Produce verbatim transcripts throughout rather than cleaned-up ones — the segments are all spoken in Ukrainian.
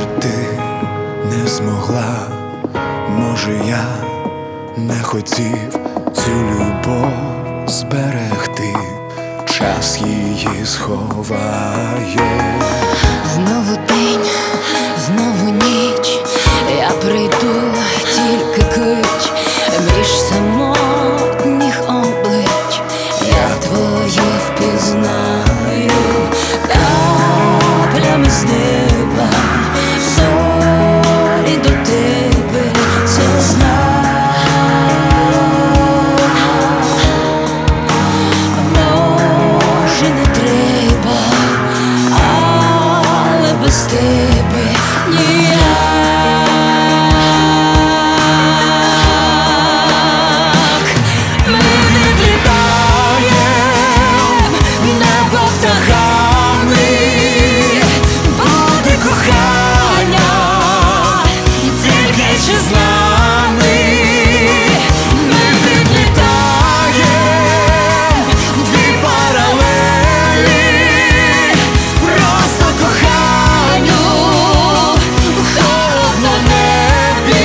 Може, ти не змогла, може, я не хотів цю любов зберегти, час її сховає. Знову день, знову ніч, я прийду, тільки кич між самотніх облич, я твої впізнаю каплями з неба, зорі до тебе, це знак. Може, не треба, але без тебе ніяк. Ми відлітаєм небо птахами, буде кохання, тільки чи з нами. Ми відлітаєм дві паралелі, просто коханню холодно небі.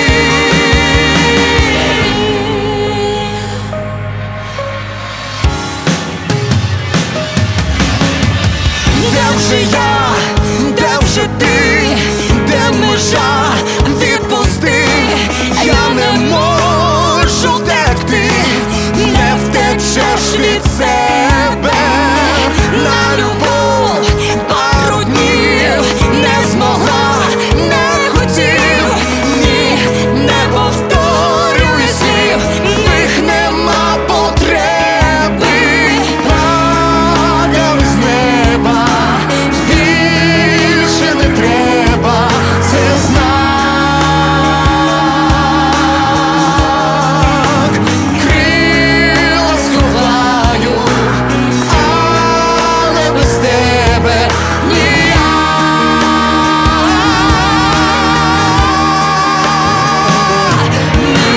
Де вже я, де вже ти, де межа, відпусти, я не можу втекти, не втечеш від себе. На любов пару днів не змогла, не хотів, ні, не повторюй слів, в них нема потреби. Падав з неба, більше не треба, це знак. Крила сховаю, але без тебе ніяк. Ми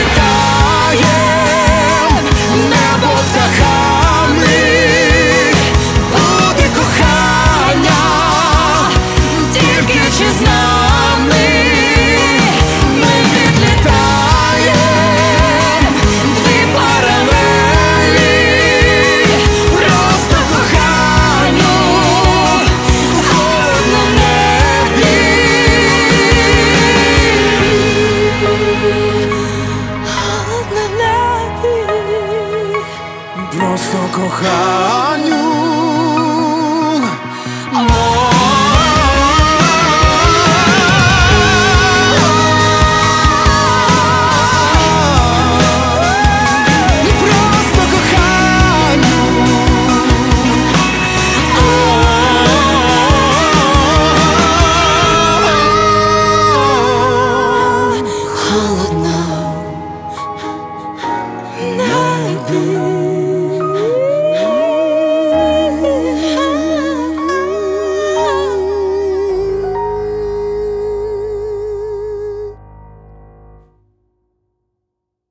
відлітаєм небо птахами, буде кохання, тільки чи з нами. Ми відлітаєм дві паралелі, просто коханню холодно в небі. Холодно в небі. Просто коханню